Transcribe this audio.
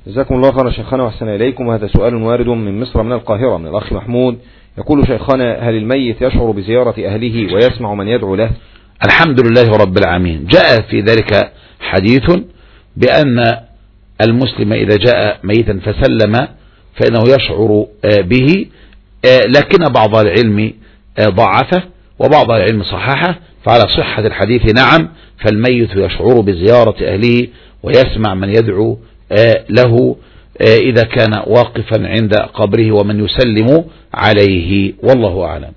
جزاكم الله خيرا شيخنا وأحسن إليكم. وهذا سؤال وارد من مصر من القاهرة من الأخ محمود، يقول شيخنا: هل الميت يشعر بزيارة أهله ويسمع من يدعو له؟ الحمد لله رب العالمين. جاء في ذلك حديث بأن المسلم إذا جاء ميتا فسلم فإنه يشعر به، لكن بعض العلم ضعفه وبعض العلم صححه، فعلى صحة الحديث نعم، فالميت يشعر بزيارة أهله ويسمع من يدعو له إذا كان واقفا عند قبره ومن يسلم عليه، والله أعلم.